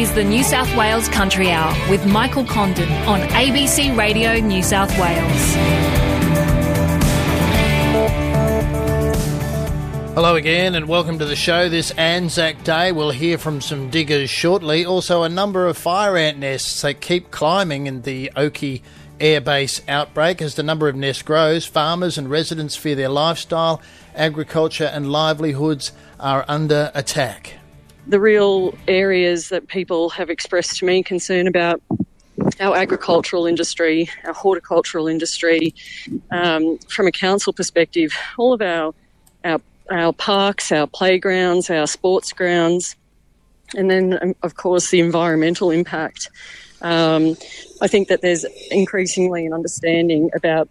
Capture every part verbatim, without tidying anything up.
is the New South Wales Country Hour with Michael Condon on A B C Radio New South Wales. Hello again and welcome to the show. This Anzac Day, we'll hear from some diggers shortly. Also a number of fire ant nests. They keep climbing in the Oakey Air Base outbreak. As the number of nests grows, farmers and residents fear their lifestyle, agriculture and livelihoods are under attack. The real areas that people have expressed to me concern about our agricultural industry, our horticultural industry, um, from a council perspective, all of our, our our parks, our playgrounds, our sports grounds, and then, um, of course, the environmental impact. Um, I think that there's increasingly an understanding about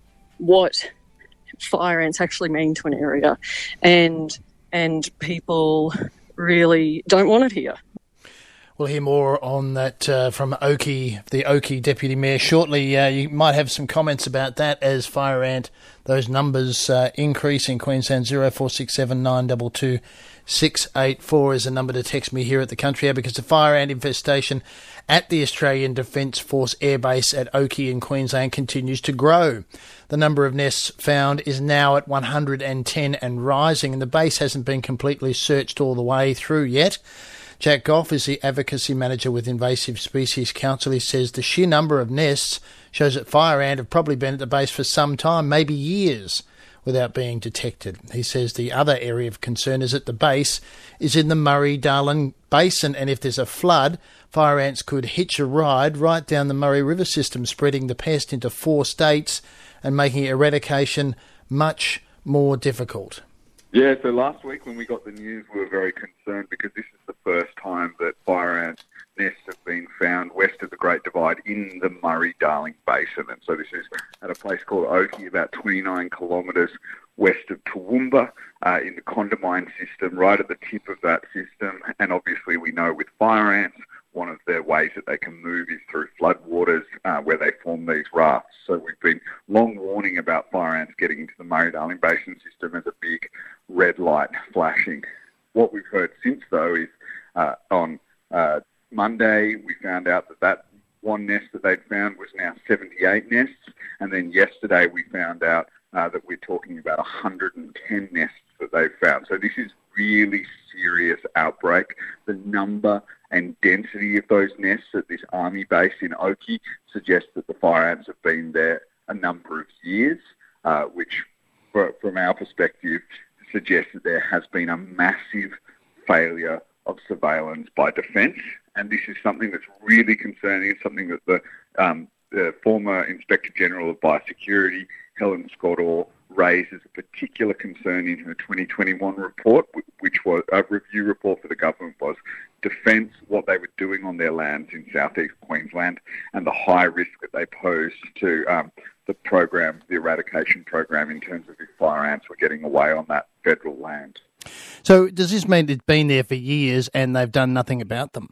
what fire ants actually mean to an area, and and people really don't want it here. We'll hear more on that uh, from Oakey, the Oakey Deputy Mayor shortly. Uh, you might have some comments about that as fire ant, those numbers uh, increase in Queensland. Zero four six seven nine two two six eight four is a number to text me here at the Country Hour, because the fire ant infestation at the Australian Defence Force Air Base at Oakey in Queensland continues to grow. The number of nests found is now at one hundred ten and rising, and the base hasn't been completely searched all the way through yet. Jack Goff is the Advocacy Manager with Invasive Species Council. He says the sheer number of nests shows that fire ant have probably been at the base for some time, maybe years, without being detected. He says the other area of concern is that the base is in the Murray-Darling Basin, and if there's a flood, fire ants could hitch a ride right down the Murray River system, spreading the pest into four states and making eradication much more difficult. Yeah, so last week when we got the news, we were very concerned because this is the first time that fire ant nests have been found west of the Great Divide in the Murray-Darling Basin. And so this is at a place called Oakey, about twenty-nine kilometres west of Toowoomba, uh, in the Condamine system, right at the tip of that system. And obviously we know with fire ants, one of their ways that they can move is through floodwaters uh, where they form these rafts. So we've been long warning about fire ants getting into the Murray-Darling Basin system as a big red light flashing. What we've heard since, though, is uh, on uh, Monday we found out that that one nest that they'd found was now seventy-eight nests, and then yesterday we found out uh, that we're talking about one hundred ten nests that they've found. So this is really serious outbreak. The number and density of those nests at this army base in Oakey suggests that the fire ants have been there a number of years, uh, which, for, from our perspective, suggests that there has been a massive failure of surveillance by Defence. And this is something that's really concerning. It's something that the, um, the former Inspector General of Biosecurity, Helen Scott-Orr, raises a particular concern in her twenty twenty-one report, which was a review report for the government, was Defence, what they were doing on their lands in southeast Queensland, and the high risk that they posed to um, the program, the eradication program, in terms of if fire ants were getting away on that federal land. So does this mean it's been there for years and they've done nothing about them?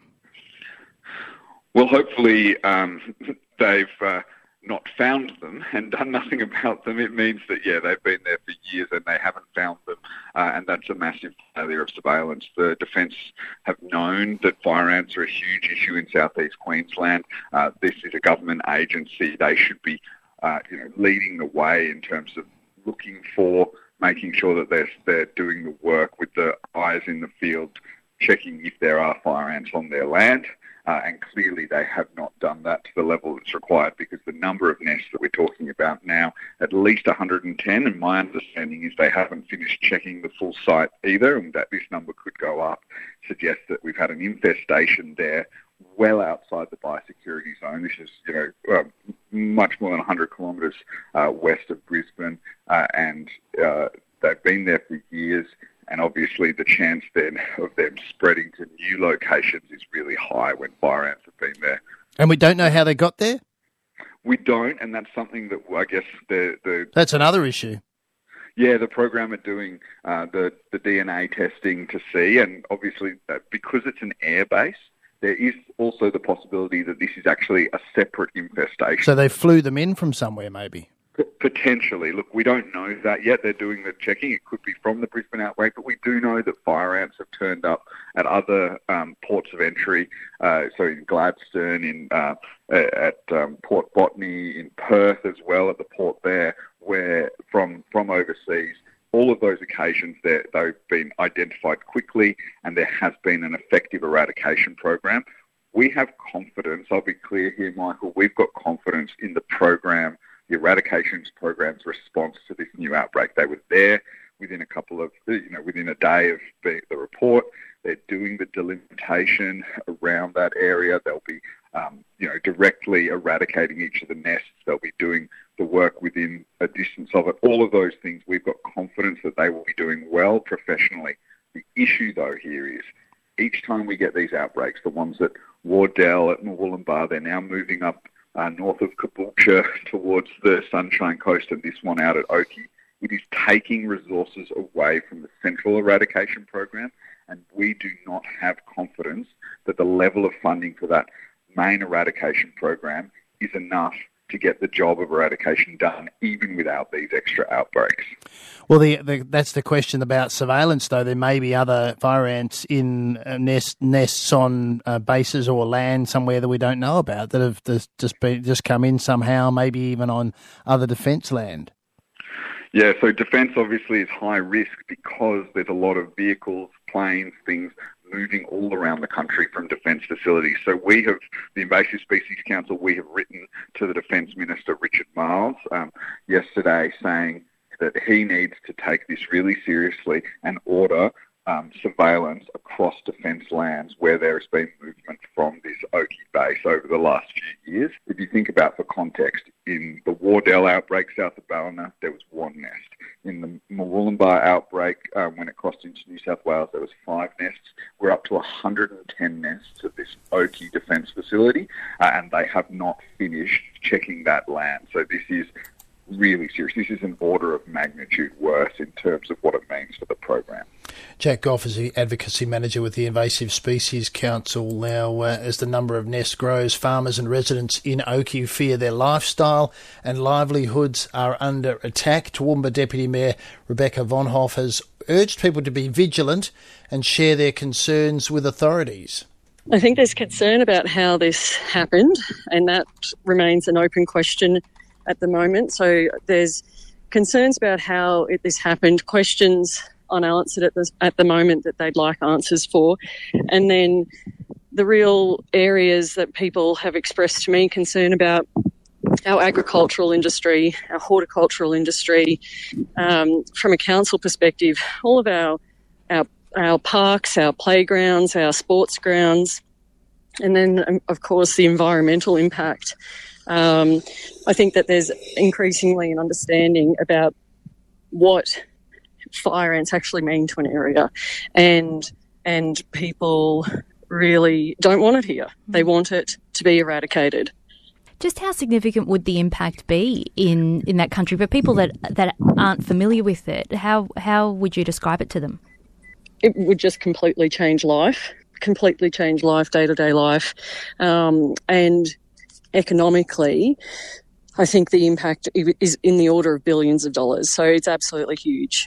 Well, hopefully um, they've uh, not found them and done nothing about them. It means that, yeah, they've been there for years and they haven't found them, uh, and that's a massive failure of surveillance. The Defence have known that fire ants are a huge issue in southeast Queensland. Uh, this is a government agency. They should be uh, you know, leading the way in terms of looking for, making sure that they're, they're doing the work with the eyes in the field, checking if there are fire ants on their land. Uh, and clearly they have not done that to the level that's required, because the number of nests that we're talking about now, at least one hundred ten, and my understanding is they haven't finished checking the full site either, and that this number could go up, suggests that we've had an infestation there well outside the biosecurity zone. This is, you know, uh, much more than one hundred kilometres uh, west of Brisbane, uh, and uh, they've been there for years. And obviously the chance then of them spreading to new locations is really high when fire ants have been there. And we don't know how they got there? We don't, and that's something that I guess the... the That's another issue. Yeah, the program are doing uh, the, the D N A testing to see, and obviously uh, because it's an air base, there is also the possibility that this is actually a separate infestation. So they flew them in from somewhere maybe? P- Potentially. Look, we don't know that yet. They're doing the checking. It could be from the Brisbane outbreak, but we do know that fire ants have turned up at other um, ports of entry, uh, so in Gladstone, in uh, at um, Port Botany, in Perth as well, at the port there, where from from overseas. All of those occasions, they've been identified quickly, and there has been an effective eradication program. We have confidence, I'll be clear here, Michael, we've got confidence in the program, the eradications program's response to this new outbreak. They were there within a couple of, you know, within a day of the, the report. They're doing the delimitation around that area. They'll be, um, you know, directly eradicating each of the nests. They'll be doing the work within a distance of it. All of those things, we've got confidence that they will be doing well professionally. The issue, though, here is each time we get these outbreaks, the ones at Wardell, at Murwillumbah, they're now moving up uh, north of Caboolture towards the Sunshine Coast, and this one out at Oakey. It is taking resources away from the central eradication program, and we do not have confidence that the level of funding for that main eradication program is enough to get the job of eradication done, even without these extra outbreaks. Well, the, the, that's the question about surveillance, though. There may be other fire ants in uh, nest, nests on uh, bases or land somewhere that we don't know about that have just just, been, just come in somehow, maybe even on other defence land. Yeah, so defence obviously is high risk because there's a lot of vehicles, planes, things moving all around the country from defence facilities. So we have, the Invasive Species Council, we have written to the Defence Minister, Richard Marles, um, yesterday saying that he needs to take this really seriously and order um, surveillance across defence lands where there has been movement from this Oakey base over the last few years. If you think about, for context, in the Wardell outbreak south of Ballina, there was one nest. In the Murwillumbah outbreak, um, when it crossed into New South Wales, there was five nests. We're up to one hundred ten nests at this Oakey Defence Facility, uh, and they have not finished checking that land. So this is really serious. This is an order of magnitude worse in terms of what it means for the program. Jack Goff is the Advocacy Manager with the Invasive Species Council. Now, uh, as the number of nests grows, farmers and residents in Oakey fear their lifestyle and livelihoods are under attack. Toowoomba Deputy Mayor Rebecca Von Hoff has urged people to be vigilant and share their concerns with authorities. I think there's concern about how this happened, and that remains an open question at the moment. So there's concerns about how it, this happened, questions unanswered at the, at the moment that they'd like answers for. And then the real areas that people have expressed to me concern about our agricultural industry, our horticultural industry, um, from a council perspective, all of our, our our parks, our playgrounds, our sports grounds, and then, of course, the environmental impact. Um, I think that there's increasingly an understanding about what fire ants actually mean to an area, and and people really don't want it here. They want it to be eradicated. Just how significant would the impact be in, in that country for people that that aren't familiar with it? How how would you describe it to them? It would just completely change life, completely change life, day-to-day life, um, and economically, I think the impact is in the order of billions of dollars. So it's absolutely huge.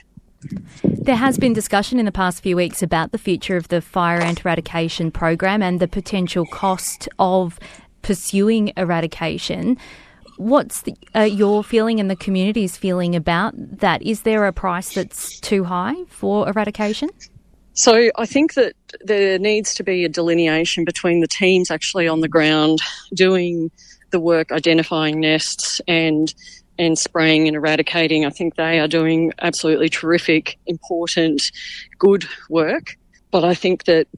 There has been discussion in the past few weeks about the future of the fire ant eradication program and the potential cost of pursuing eradication. What's the, uh, your feeling and the community's feeling about that? Is there a price that's too high for eradication? So I think that there needs to be a delineation between the teams actually on the ground doing the work, identifying nests and and spraying and eradicating. I think they are doing absolutely terrific, important, good work. But I think that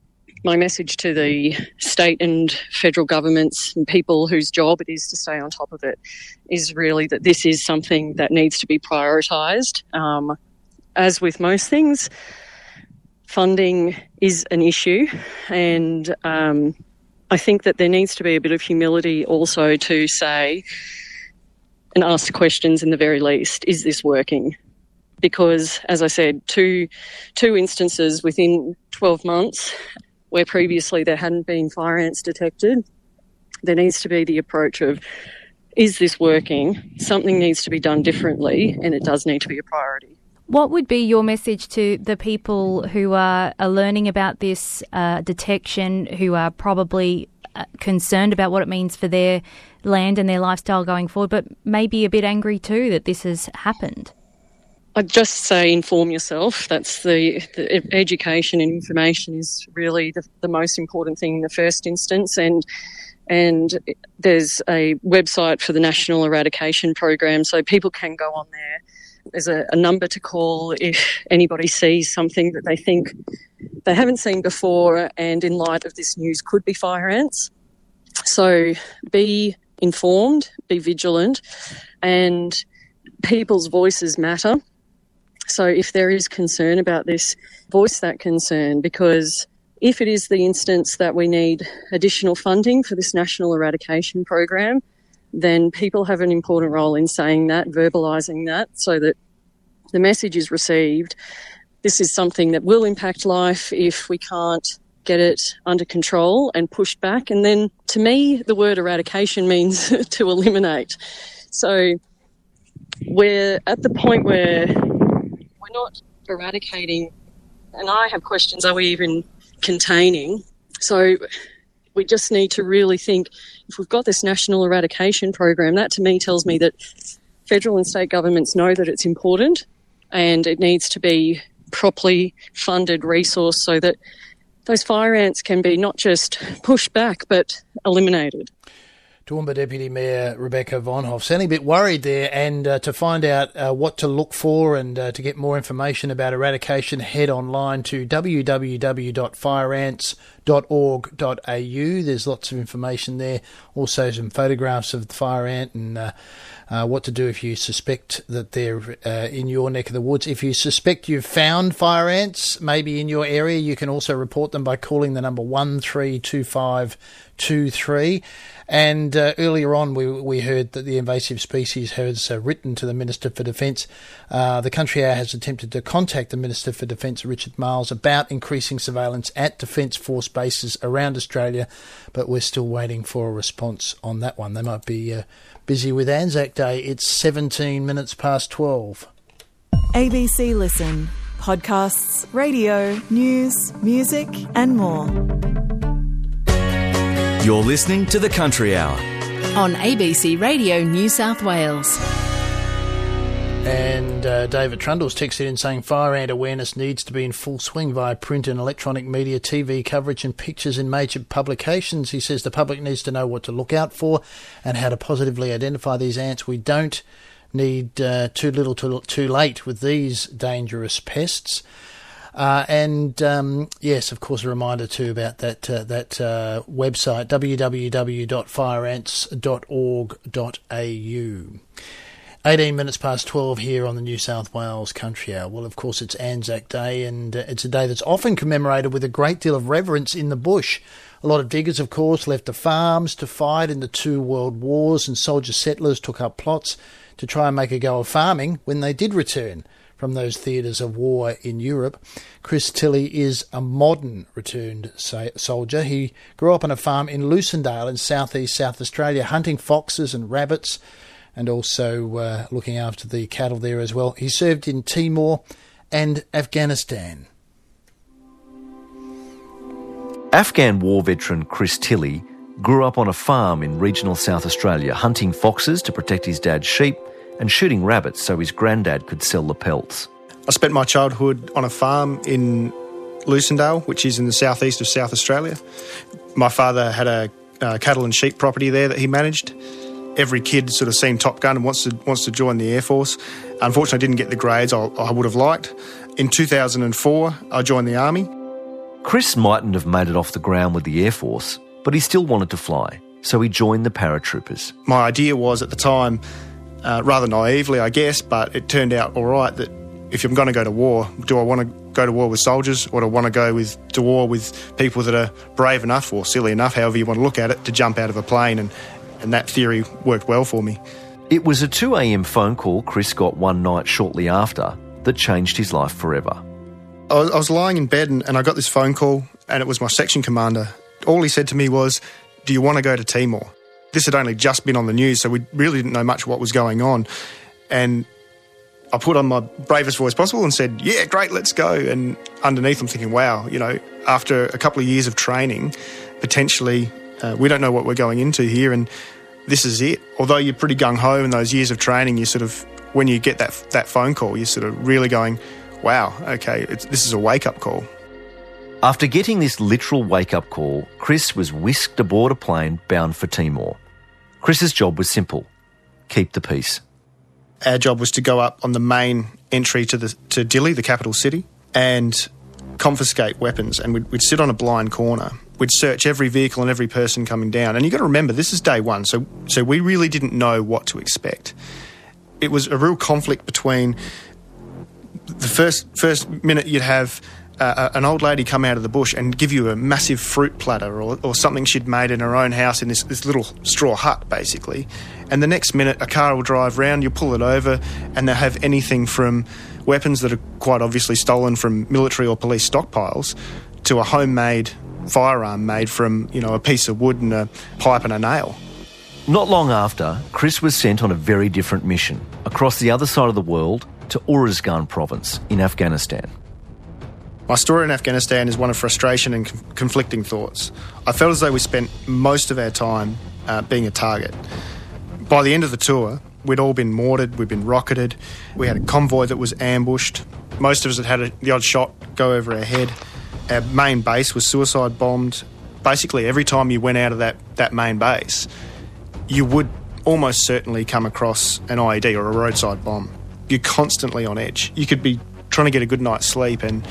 my message to the state and federal governments and people whose job it is to stay on top of it is really that this is something that needs to be prioritised. Um, as with most things, funding is an issue, and um, I think that there needs to be a bit of humility also to say and ask questions in the very least, is this working? Because, as I said, two, two instances within twelve months where previously there hadn't been fire ants detected, there needs to be the approach of is this working? Something needs to be done differently, and it does need to be a priority. What would be your message to the people who are, are learning about this uh, detection, who are probably uh, concerned about what it means for their land and their lifestyle going forward, but maybe a bit angry too that this has happened? I'd just say inform yourself. That's the, the education and information is really the, the most important thing in the first instance. And and there's a website for the National Eradication Program, so people can go on there. There's a, a number to call if anybody sees something that they think they haven't seen before and in light of this news could be fire ants. So be informed, be vigilant, and people's voices matter. So if there is concern about this, voice that concern, because if it is the instance that we need additional funding for this national eradication program, then people have an important role in saying that, verbalising that, so that the message is received. This is something that will impact life if we can't get it under control and pushed back. And then to me, the word eradication means to eliminate. So we're at the point where we're not eradicating, and I have questions, are we even containing? So we just need to really think, if we've got this national eradication program, that to me tells me that federal and state governments know that it's important and it needs to be properly funded resource so that those fire ants can be not just pushed back but eliminated. Toowoomba Deputy Mayor Rebecca Vonhoff sounding a bit worried there, and uh, to find out uh, what to look for and uh, to get more information about eradication, head online to w w w dot fire ants dot org dot a u. There's lots of information there, also some photographs of the fire ant and uh, uh, what to do if you suspect that they're uh, in your neck of the woods. If you suspect you've found fire ants maybe in your area, you can also report them by calling the number one three two five two three. And uh, earlier on, we we heard that the invasive species has uh, written to the Minister for Defence. Uh, the Country Hour has attempted to contact the Minister for Defence, Richard Marles, about increasing surveillance at Defence Force bases around Australia, but we're still waiting for a response on that one. They might be uh, busy with Anzac Day. It's seventeen minutes past twelve. A B C Listen. Podcasts, radio, news, music and more. You're listening to The Country Hour on A B C Radio New South Wales. And uh, David Trundle's texted in saying fire ant awareness needs to be in full swing via print and electronic media, T V coverage and pictures in major publications. He says the public needs to know what to look out for and how to positively identify these ants. We don't need uh, too little too, too late with these dangerous pests. Uh, and um, yes, of course, a reminder too about that uh, that uh, website, w w w dot fire ants dot org dot a u. eighteen minutes past twelve here on the New South Wales Country Hour. Well, of course, it's Anzac Day, and uh, it's a day that's often commemorated with a great deal of reverence in the bush. A lot of diggers, of course, left the farms to fight in the two world wars, and soldier settlers took up plots to try and make a go of farming when they did return from those theatres of war in Europe. Chris Tilley is a modern returned soldier. He grew up on a farm in Lucindale in southeast South Australia, hunting foxes and rabbits, and also uh, looking after the cattle there as well. He served in Timor and Afghanistan. Afghan war veteran Chris Tilley grew up on a farm in regional South Australia, hunting foxes to protect his dad's sheep and shooting rabbits so his granddad could sell the pelts. I spent my childhood on a farm in Lucindale, which is in the southeast of South Australia. My father had a uh, cattle and sheep property there that he managed. Every kid sort of seen Top Gun and wants to wants to join the Air Force. Unfortunately, I didn't get the grades I, I would have liked. In two thousand four, I joined the Army. Chris mightn't have made it off the ground with the Air Force, but he still wanted to fly, so he joined the paratroopers. My idea was at the time, uh, rather naively I guess, but it turned out all right, that if I'm going to go to war, do I want to go to war with soldiers, or do I want to go with to war with people that are brave enough, or silly enough, however you want to look at it, to jump out of a plane? And, and that theory worked well for me. It was a two a.m. phone call Chris got one night shortly after that changed his life forever. I was, I was lying in bed and, and I got this phone call, and it was my section commander. All he said to me was, "Do you want to go to Timor?" This had only just been on the news, so we really didn't know much what was going on. And I put on my bravest voice possible and said, yeah, great, let's go. And underneath I'm thinking, wow, you know, after a couple of years of training, potentially uh, we don't know what we're going into here, and this is it. Although you're pretty gung-ho in those years of training, you sort of, when you get that that phone call, you're sort of really going, wow, okay, it's, this is a wake-up call. After getting this literal wake-up call, Chris was whisked aboard a plane bound for Timor. Chris's job was simple: keep the peace. Our job was to go up on the main entry to the to Dili, the capital city, and confiscate weapons. And we'd, we'd sit on a blind corner. We'd search every vehicle and every person coming down. And you've got to remember, this is day one, so so we really didn't know what to expect. It was a real conflict between the first first minute you'd have uh, an old lady come out of the bush and give you a massive fruit platter or, or something she'd made in her own house in this, this little straw hut, basically. And the next minute, a car will drive round, you'll pull it over, and they'll have anything from weapons that are quite obviously stolen from military or police stockpiles to a homemade firearm made from, you know, a piece of wood and a pipe and a nail. Not long after, Chris was sent on a very different mission across the other side of the world to Uruzgan province in Afghanistan. My story in Afghanistan is one of frustration and con- conflicting thoughts. I felt as though we spent most of our time uh, being a target. By the end of the tour, we'd all been mortared, we'd been rocketed, we had a convoy that was ambushed. Most of us had had a, the odd shot go over our head. Our main base was suicide bombed. Basically, every time you went out of that, that main base, you would almost certainly come across an I E D or a roadside bomb. You're constantly on edge. You could be trying to get a good night's sleep, and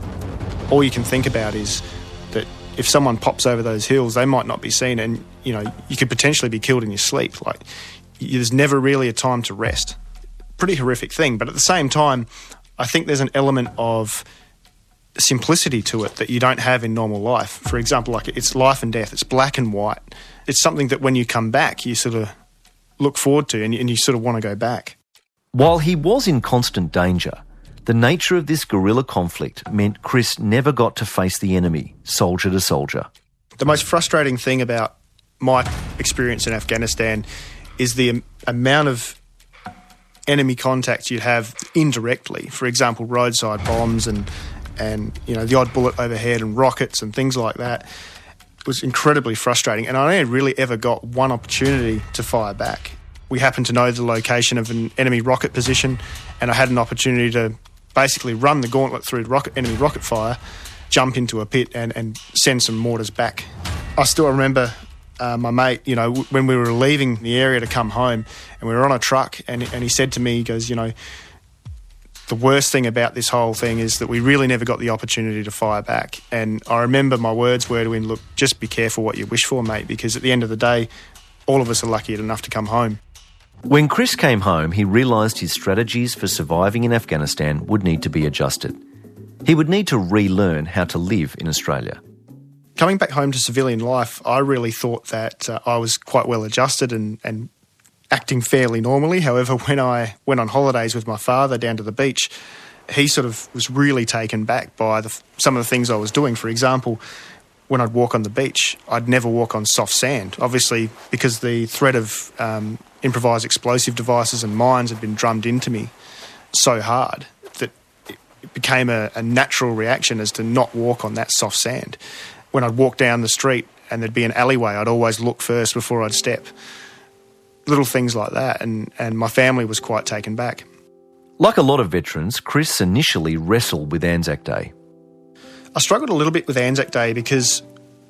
all you can think about is that if someone pops over those hills, they might not be seen, and you know you could potentially be killed in your sleep. Like, there's never really a time to rest. Pretty horrific thing, but at the same time, I think there's an element of simplicity to it that you don't have in normal life. For example, like it's life and death. It's black and white. It's something that when you come back, you sort of look forward to, and you, and you sort of want to go back. While he was in constant danger, the nature of this guerrilla conflict meant Chris never got to face the enemy, soldier to soldier. The most frustrating thing about my experience in Afghanistan is the am- amount of enemy contacts you'd have indirectly. For example, roadside bombs and, and you know, the odd bullet overhead and rockets and things like that. It was incredibly frustrating, and I only really ever got one opportunity to fire back. We happened to know the location of an enemy rocket position, and I had an opportunity to basically run the gauntlet through rocket, enemy rocket fire, jump into a pit and, and send some mortars back. I still remember uh, my mate, you know, when we were leaving the area to come home, and we were on a truck, and, and he said to me, he goes, you know, the worst thing about this whole thing is that we really never got the opportunity to fire back. And I remember my words were to him, look, just be careful what you wish for, mate, because at the end of the day, all of us are lucky enough to come home. When Chris came home, he realised his strategies for surviving in Afghanistan would need to be adjusted. He would need to relearn how to live in Australia. Coming back home to civilian life, I really thought that uh, I was quite well adjusted and, and acting fairly normally. However, when I went on holidays with my father down to the beach, he sort of was really taken back by the, some of the things I was doing. For example, when I'd walk on the beach, I'd never walk on soft sand, obviously because the threat of um, improvised explosive devices and mines had been drummed into me so hard that it became a, a natural reaction as to not walk on that soft sand. When I'd walk down the street and there'd be an alleyway, I'd always look first before I'd step. Little things like that, and, and my family was quite taken back. Like a lot of veterans, Chris initially wrestled with Anzac Day. I struggled a little bit with Anzac Day because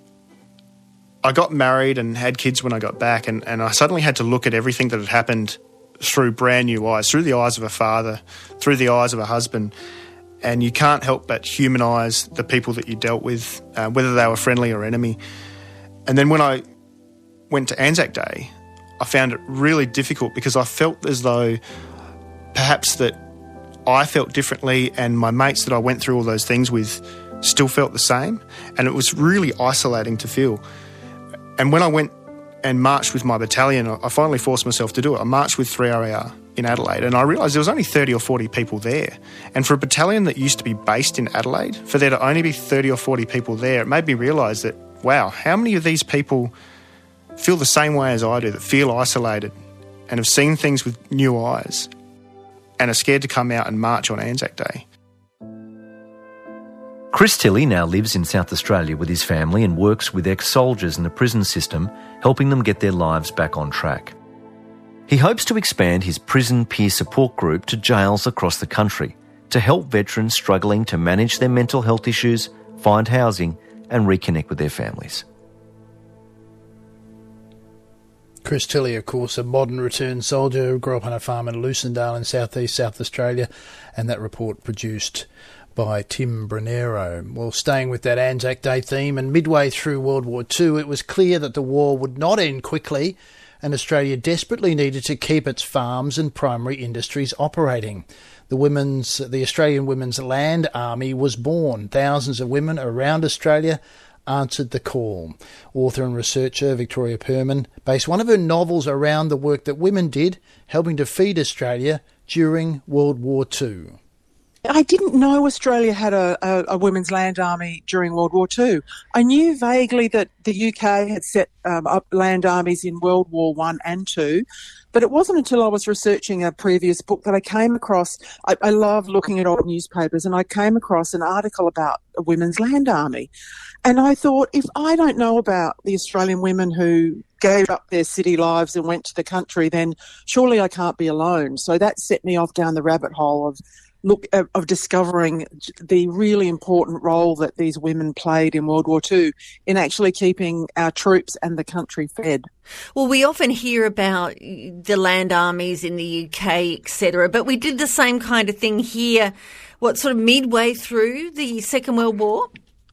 I got married and had kids when I got back, and, and I suddenly had to look at everything that had happened through brand new eyes, through the eyes of a father, through the eyes of a husband, and you can't help but humanise the people that you dealt with, uh, whether they were friendly or enemy. And then when I went to Anzac Day, I found it really difficult because I felt as though perhaps that I felt differently and my mates that I went through all those things with still felt the same, and it was really isolating to feel. And when I went and marched with my battalion, I finally forced myself to do it. I marched with three R A R in Adelaide, and I realised there was only thirty or forty people there. And for a battalion that used to be based in Adelaide, for there to only be thirty or forty people there, it made me realise that, wow, how many of these people feel the same way as I do, that feel isolated and have seen things with new eyes and are scared to come out and march on Anzac Day. Chris Tilley now lives in South Australia with his family and works with ex-soldiers in the prison system, helping them get their lives back on track. He hopes to expand his prison peer support group to jails across the country to help veterans struggling to manage their mental health issues, find housing and reconnect with their families. Chris Tilley, of course, a modern returned soldier who grew up on a farm in Lucindale in southeast South Australia, and that report produced by Tim Brunero. Well, staying with that Anzac Day theme, and midway through World War Two, it was clear that the war would not end quickly, and Australia desperately needed to keep its farms and primary industries operating. The women's, the Australian Women's Land Army was born. Thousands of women around Australia answered the call. Author and researcher Victoria Perman based one of her novels around the work that women did, helping to feed Australia during World War Two. I didn't know Australia had a, a, a women's land army during World War Two. I knew vaguely that the U K had set um, up land armies in World War One and Two, but it wasn't until I was researching a previous book that I came across, I, I love looking at old newspapers, and I came across an article about a women's land army. And I thought, if I don't know about the Australian women who gave up their city lives and went to the country, then surely I can't be alone. So that set me off down the rabbit hole of look of, of discovering the really important role that these women played in World War Two in actually keeping our troops and the country fed. Well, we often hear about the land armies in the U K, et cetera, but we did the same kind of thing here, what, sort of midway through the Second World War?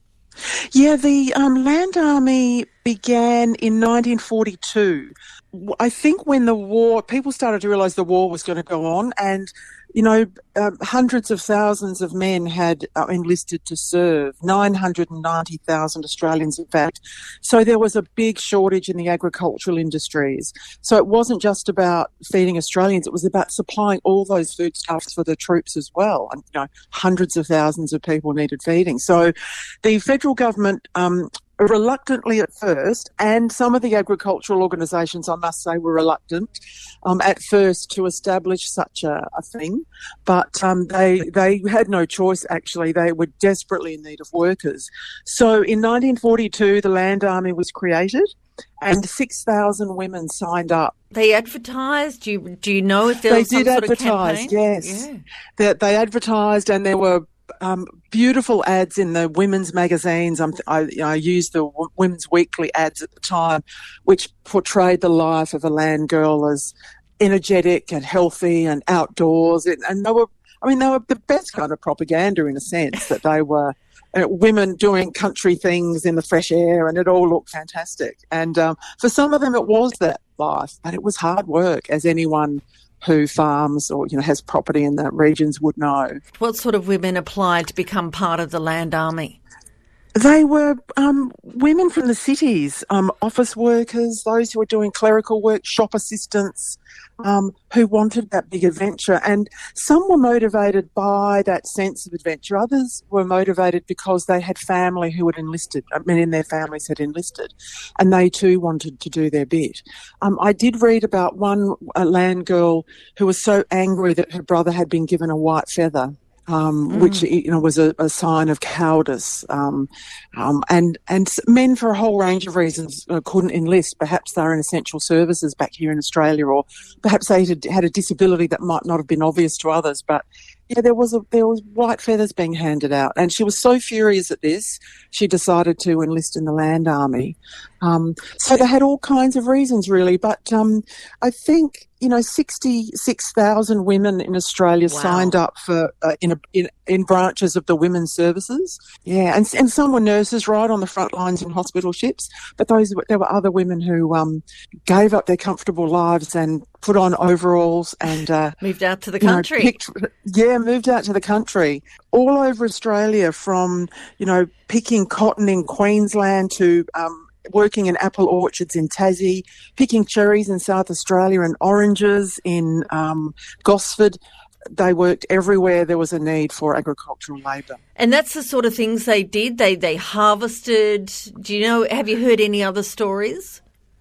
Yeah, the um, Land Army began in nineteen forty-two. I think when the war, people started to realise the war was going to go on, and, you know, uh, hundreds of thousands of men had uh, enlisted to serve, nine hundred ninety thousand Australians, in fact. So there was a big shortage in the agricultural industries. So it wasn't just about feeding Australians, it was about supplying all those foodstuffs for the troops as well. And, you know, hundreds of thousands of people needed feeding. So the federal government um, reluctantly at first, and some of the agricultural organisations, I must say, were reluctant um, at first to establish such a, a thing, but um, they they had no choice, actually. They were desperately in need of workers. So in nineteen forty-two, the Land Army was created, and six thousand women signed up. They advertised? Do you, do you know if there they was some did sort advertise, of campaign? Yes. Yeah. They, they advertised, and there were Um, beautiful ads in the women's magazines. Um, I, I used the w- Women's Weekly ads at the time, which portrayed the life of a land girl as energetic and healthy and outdoors. And, and they were, I mean, they were the best kind of propaganda in a sense, that they were uh, women doing country things in the fresh air, and it all looked fantastic. And um, for some of them it was that life, but it was hard work, as anyone who farms or, you know, has property in the regions would know. What sort of women applied to become part of the Land Army? They were um, women from the cities, um, office workers, those who were doing clerical work, shop assistants, um, who wanted that big adventure. And some were motivated by that sense of adventure. Others were motivated because they had family who had enlisted. Many in their families had enlisted, and they too wanted to do their bit. Um, I did read about one a land girl who was so angry that her brother had been given a white feather. Um, mm. Which, you know, was a, a sign of cowardice. Um, um, and, and men, for a whole range of reasons, uh, couldn't enlist. Perhaps they were in essential services back here in Australia, or perhaps they had, had a disability that might not have been obvious to others. But yeah, there was a, there was white feathers being handed out, and she was so furious at this, she decided to enlist in the Land Army. Um, so they had all kinds of reasons, really. But um, I think, you know, sixty-six thousand women in Australia wow. signed up for uh, in, a, in in branches of the women's services. Yeah, and and some were nurses, right, on the front lines in hospital ships. But those there were other women who um, gave up their comfortable lives and put on overalls and uh, moved out to the country. Know, picked, yeah, moved out to the country, all over Australia, from, you know, picking cotton in Queensland to um, working in apple orchards in Tassie, picking cherries in South Australia and oranges in um, Gosford. They worked everywhere there was a need for agricultural labour. And that's the sort of things they did? They they harvested? Do you know, have you heard any other stories?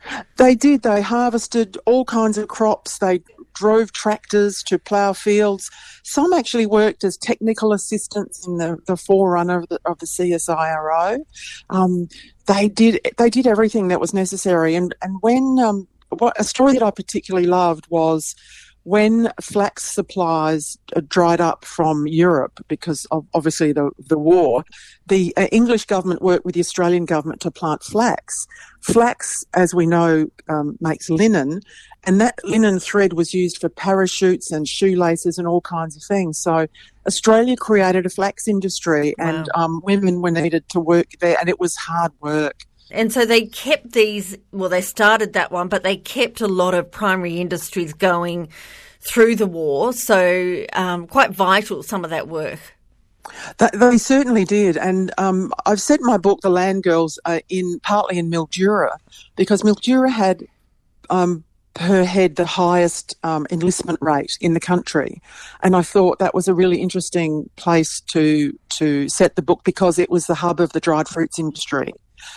They did. They harvested all kinds of crops. They drove tractors to plough fields. Some actually worked as technical assistants in the, the forerunner of the, of the C S I R O. Um, they did they did everything that was necessary. And and when um, what a story that I particularly loved was when flax supplies dried up from Europe because of obviously the the war, the uh, English government worked with the Australian government to plant flax. Flax, as we know, um, makes linen, and that linen thread was used for parachutes and shoelaces and all kinds of things. So Australia created a flax industry, wow. and um, women were needed to work there, and it was hard work. And so they kept these, well, they started that one, but they kept a lot of primary industries going through the war. So um, quite vital, some of that work. That, they certainly did. And um, I've set my book, The Land Girls, uh, in partly in Mildura, because Mildura had um, per head the highest um, enlistment rate in the country. And I thought that was a really interesting place to to set the book because it was the hub of the dried fruits industry.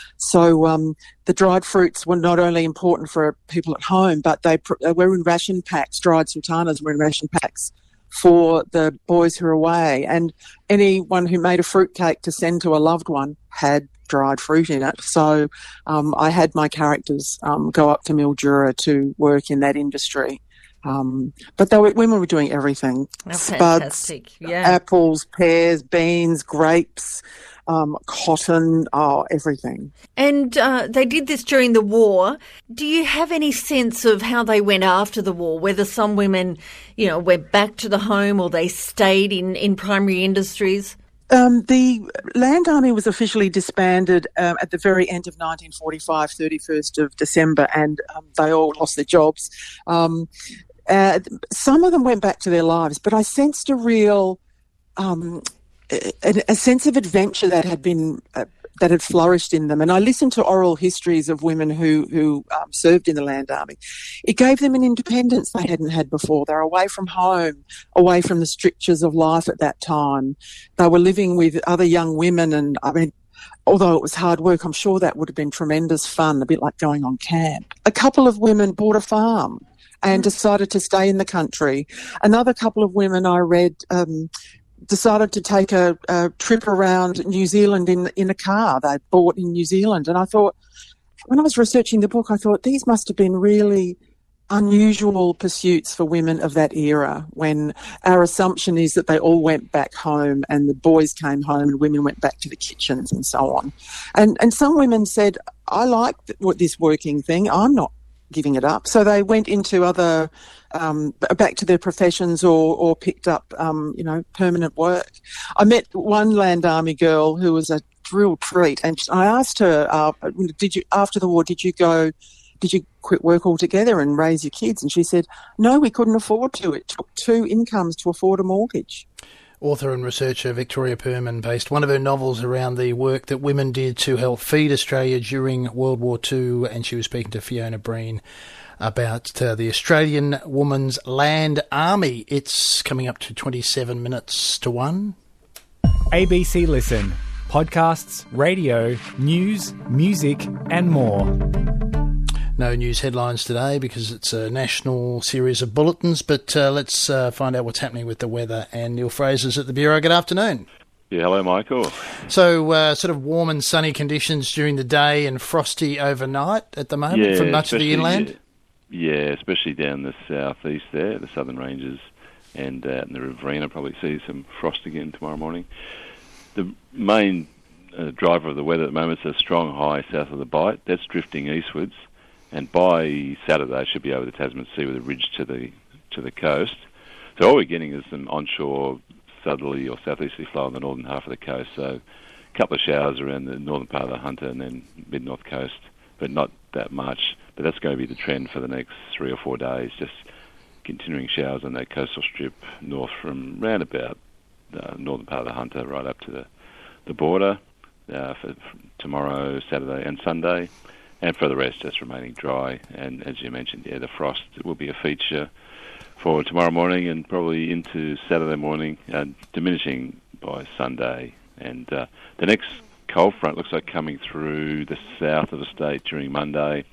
So um, the dried fruits were not only important for people at home, but they, pr- they were in ration packs. Dried sultanas were in ration packs for the boys who were away. And anyone who made a fruitcake to send to a loved one had dried fruit in it. So um, I had my characters um, go up to Mildura to work in that industry. Um, but they were, women were doing everything. Oh, Spuds, fantastic. Yeah. apples, pears, beans, grapes, um, cotton, oh, everything. And uh, they did this during the war. Do you have any sense of how they went after the war, whether some women, you know, went back to the home or they stayed in, in primary industries? Um, the Land Army was officially disbanded um, at the very end of nineteen forty-five, thirty-first of December, and um, they all lost their jobs. Um, uh, some of them went back to their lives, but I sensed a real, um, a, a sense of adventure that had been uh, that had flourished in them. And I listened to oral histories of women who who um, served in the Land Army. It gave them an independence they hadn't had before. They were away from home, away from the strictures of life at that time. They were living with other young women, and I mean, although it was hard work, I'm sure that would have been tremendous fun, a bit like going on camp. A couple of women bought a farm and decided to stay in the country. Another couple of women I read um, decided to take a, a trip around New Zealand in in a car they bought in New Zealand. And I thought, when I was researching the book, I thought these must have been really unusual pursuits for women of that era, when our assumption is that they all went back home and the boys came home and women went back to the kitchens and so on. And and some women said, I like this working thing, I'm not giving it up. So they went into other, um, back to their professions or, or picked up, um, you know, permanent work. I met one Land Army girl who was a real treat, and I asked her, uh, did you, after the war, did you go, did you quit work altogether and raise your kids? And she said, no, we couldn't afford to. It took two incomes to afford a mortgage. Author and researcher Victoria Perman based one of her novels around the work that women did to help feed Australia during World War Two, and she was speaking to Fiona Breen about uh, the Australian Women's Land Army. It's coming up to twenty-seven minutes to one. A B C Listen. Podcasts, radio, news, music and more. No news headlines today because it's a national series of bulletins, but uh, let's uh, find out what's happening with the weather. And Neil Fraser's at the Bureau. Good afternoon. Yeah, hello, Michael. So uh, sort of warm and sunny conditions during the day and frosty overnight at the moment yeah, for much of the inland? Yeah, yeah, especially down the southeast there, the southern ranges, and out in the Riverina. Probably see some frost again tomorrow morning. The main uh, driver of the weather at the moment is a strong high south of the Bight. That's drifting eastwards. And by Saturday, should be over the Tasman Sea with a ridge to the to the coast. So all we're getting is some onshore southerly or southeasterly flow on the northern half of the coast. So a couple of showers around the northern part of the Hunter and then mid-north coast, but not that much. But that's going to be the trend for the next three or four days, just continuing showers on that coastal strip north from round about the northern part of the Hunter right up to the, the border uh, for, for tomorrow, Saturday and Sunday. And for the rest, just remaining dry. And as you mentioned, yeah, the frost will be a feature for tomorrow morning and probably into Saturday morning, uh, diminishing by Sunday. And uh, the next cold front looks like coming through the south of the state during Monday,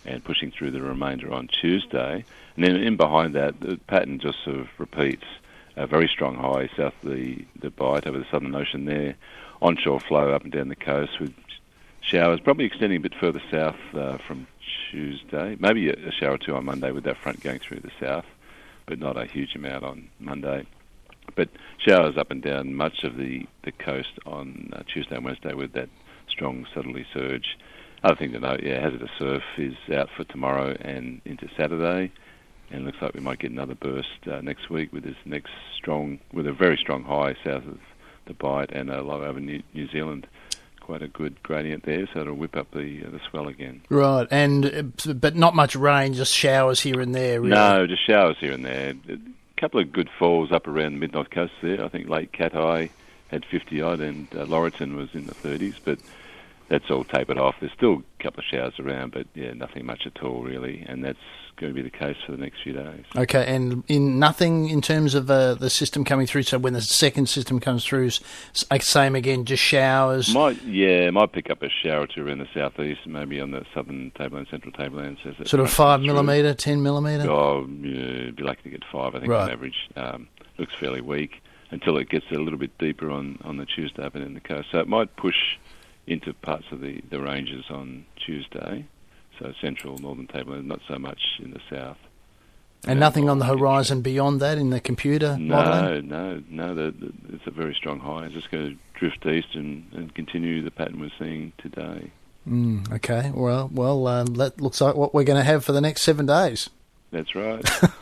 and pushing through the remainder on Tuesday. And then in behind that, the pattern just sort of repeats. A very strong high south of the, the Bight over the Southern Ocean there. Onshore flow up and down the coast with showers, probably extending a bit further south uh, from Tuesday. Maybe a, a shower or two on Monday with that front going through the south, but not a huge amount on Monday. But showers up and down much of the, the coast on uh, Tuesday and Wednesday with that strong southerly surge. Other thing to note, yeah, hazardous surf is out for tomorrow and into Saturday, and it looks like we might get another burst uh, next week with this next strong, with a very strong high south of the Bight and a low over New, New Zealand. Quite a good gradient there, so it'll whip up the uh, the swell again. Right, and uh, but not much rain, just showers here and there. Really. No, just showers here and there. A couple of good falls up around the mid-north coast there. I think Lake Cat-Eye had fifty odd, and uh, Laurelton was in the thirties, but that's all tapered off. There's still a couple of showers around, but yeah, nothing much at all really, and that's going to be the case for the next few days. Okay, and in nothing in terms of uh, the system coming through, so when the second system comes through, same again, just showers? Might, yeah, might pick up a shower or two around the southeast, maybe on the southern tableland, central tableland. So sort of five millimetre, ten millimetre? Oh, yeah, be lucky to get five, I think, right. on average. Um, looks fairly weak until it gets a little bit deeper on, on the Tuesday up and in the coast. So it might push into parts of the, the ranges on Tuesday. So central, northern tableland, not so much in the south. And uh, nothing on the horizon beyond that in the computer no, modelling? No, no, no. It's a very strong high. It's just going to drift east and, and continue the pattern we're seeing today. Mm, okay, well, well, um, that looks like what we're going to have for the next seven days. That's right.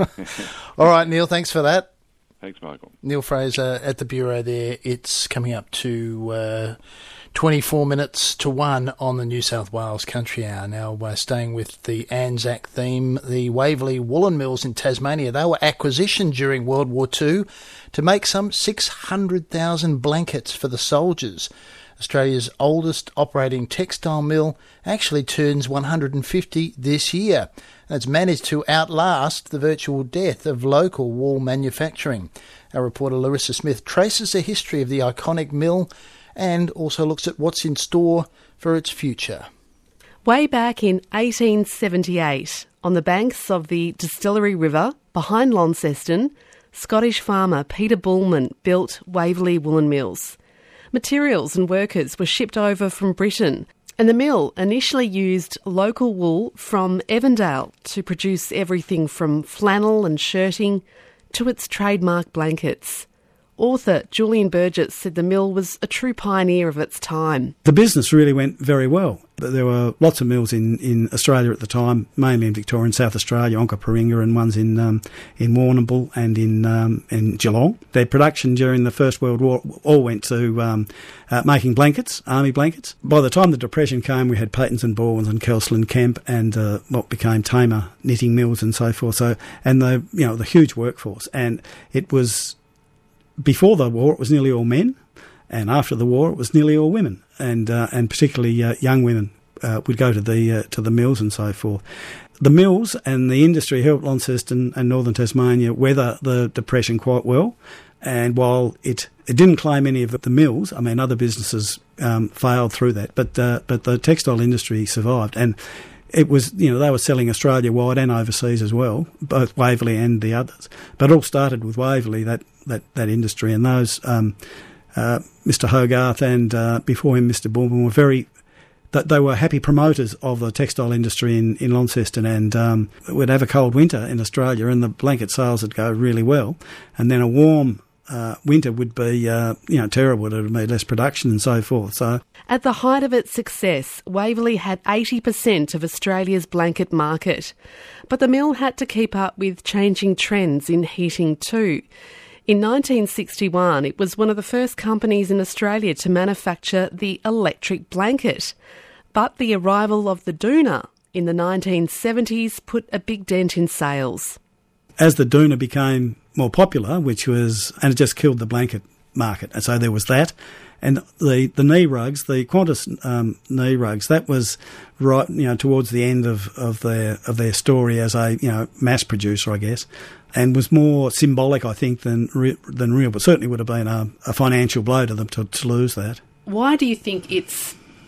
All right, Neil, thanks for that. Thanks, Michael. Neil Fraser at the Bureau there. It's coming up to Uh, twenty-four minutes to one on the New South Wales Country Hour. Now, uh, staying with the Anzac theme, the Waverley Woolen Mills in Tasmania, they were acquisitioned during World War Two to make some six hundred thousand blankets for the soldiers. Australia's oldest operating textile mill actually turns one hundred fifty this year. It's managed to outlast the virtual death of local wool manufacturing. Our reporter Larissa Smith traces the history of the iconic mill and also looks at what's in store for its future. Way back in eighteen seventy-eight, on the banks of the Distillery River, behind Launceston, Scottish farmer Peter Bullman built Waverley Woolen Mills. Materials and workers were shipped over from Britain, and the mill initially used local wool from Evandale to produce everything from flannel and shirting to its trademark blankets. Author Julian Burgess said the mill was a true pioneer of its time. The business really went very well. There were lots of mills in, in Australia at the time, mainly in Victoria and South Australia, Onkaparinga, and ones in um, in Warrnambool and in um, in Geelong. Their production during the First World War all went to um, uh, making blankets, army blankets. By the time the Depression came, we had Patons and Baldwins and Kelsall and Kemp and uh, what became Tamer knitting mills and so forth. So and the you know the huge workforce, and it was. Before the war, it was nearly all men, and after the war, it was nearly all women, and uh, and particularly uh, young women uh, would go to the uh, to the mills and so forth. The mills and the industry helped Launceston and Northern Tasmania weather the Depression quite well, and while it, it didn't claim any of the mills, I mean, other businesses um, failed through that, but uh, but the textile industry survived, and it was, you know, they were selling Australia-wide and overseas as well, both Waverley and the others. But it all started with Waverley, that, that, that industry. And those, um, uh, Mister Hogarth and uh, before him Mister Bullman were very, that they were happy promoters of the textile industry in, in Launceston, and um, we'd have a cold winter in Australia and the blanket sales would go really well. And then a warm uh, winter would be, uh, you know, terrible. It would mean less production and so forth. So. At the height of its success, Waverley had eighty percent of Australia's blanket market. But the mill had to keep up with changing trends in heating too. In nineteen sixty-one, it was one of the first companies in Australia to manufacture the electric blanket. But the arrival of the Doona in the nineteen seventies put a big dent in sales. As the Doona became more popular, which was, and it just killed the blanket market, and so there was that. And the, the knee rugs, the Qantas um, knee rugs, that was right, you know, towards the end of, of their of their story as a, you know, mass producer, I guess, and was more symbolic, I think, than re- than real. But certainly would have been a, a financial blow to them to, to lose that. Why do you think it's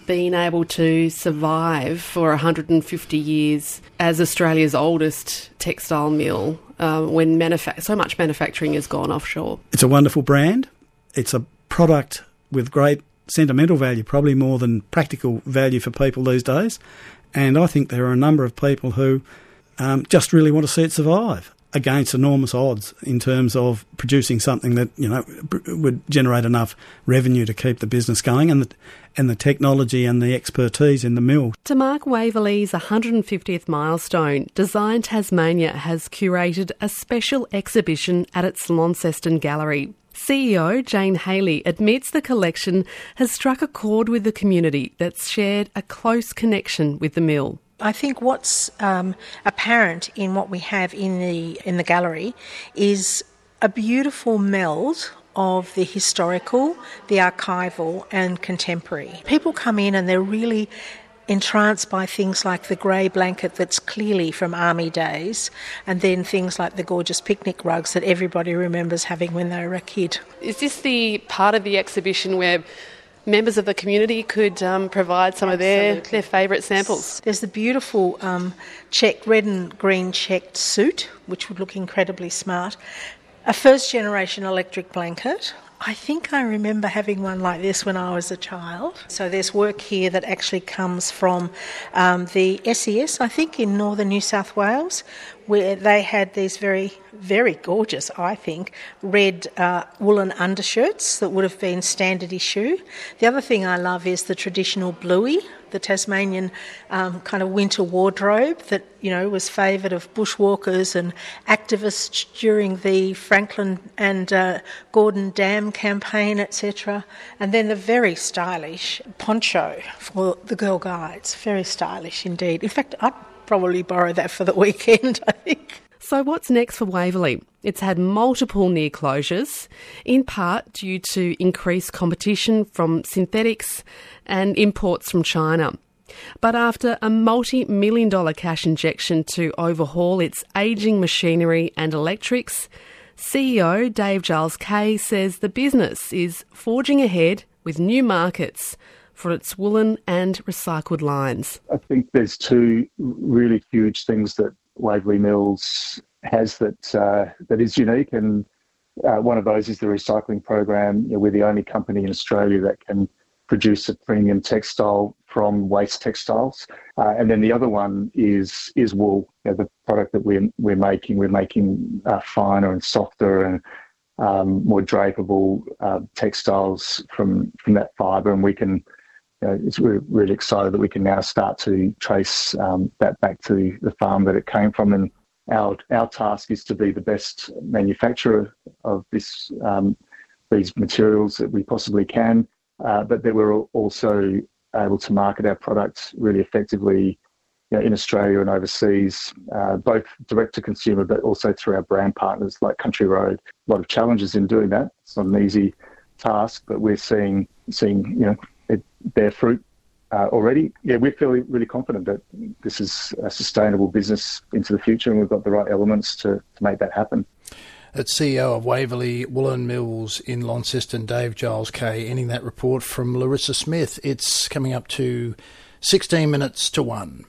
been able to survive for one hundred fifty years as Australia's oldest textile mill uh, when manufa- so much manufacturing has gone offshore. It's a wonderful brand. It's a product with great sentimental value, probably more than practical value for people these days. And I think there are a number of people who um, just really want to see it survive against enormous odds in terms of producing something that, you know, would generate enough revenue to keep the business going, and the, and the technology and the expertise in the mill. To mark Waverley's one hundred fiftieth milestone, Design Tasmania has curated a special exhibition at its Launceston Gallery. C E O Jane Haley admits the collection has struck a chord with the community that's shared a close connection with the mill. I think what's um, apparent in what we have in the in the gallery is a beautiful meld of the historical, the archival and contemporary. People come in and they're really entranced by things like the grey blanket that's clearly from army days, and then things like the gorgeous picnic rugs that everybody remembers having when they were a kid. Is this the part of the exhibition where members of the community could um, provide some Absolutely. of their, their favourite samples? There's the beautiful um, check, red and green checked suit, which would look incredibly smart. A first-generation electric blanket. I think I remember having one like this when I was a child. So there's work here that actually comes from um, the S E S, I think, in northern New South Wales, where they had these very, very gorgeous, I think, red uh, woolen undershirts that would have been standard issue. The other thing I love is the traditional bluey, the Tasmanian um, kind of winter wardrobe that, you know, was favoured of bushwalkers and activists during the Franklin and uh, Gordon Dam campaign, et cetera. And then the very stylish poncho for the Girl Guides. Very stylish indeed. In fact, I'd probably borrow that for the weekend, I think. So what's next for Waverley? It's had multiple near closures, in part due to increased competition from synthetics and imports from China. But after a multi-million dollar cash injection to overhaul its ageing machinery and electrics, C E O Dave Giles Kay says the business is forging ahead with new markets for its woolen and recycled lines. I think there's two really huge things that Waverley Mills has that uh, that is unique, and uh, one of those is the recycling program. You know, we're the only company in Australia that can produce a premium textile from waste textiles, uh, and then the other one is is wool. You know, the product that we're we're making, we're making uh, finer and softer and um, more drapable uh, textiles from from that fibre, and we can. You know, it's, we're really excited that we can now start to trace um, that back to the farm that it came from, and our our task is to be the best manufacturer of this um, these materials that we possibly can, uh, but that we're also able to market our products really effectively, you know, in Australia and overseas, uh, both direct to consumer, but also through our brand partners like Country Road. A lot of challenges in doing that. It's not an easy task, but we're seeing seeing you know. it bear fruit uh, already. Yeah, we're feeling really confident that this is a sustainable business into the future, and we've got the right elements to, to make that happen. That's C E O of Waverley Woolen Mills in Launceston, Dave Giles Kay, ending that report from Larissa Smith. It's coming up to sixteen minutes to one.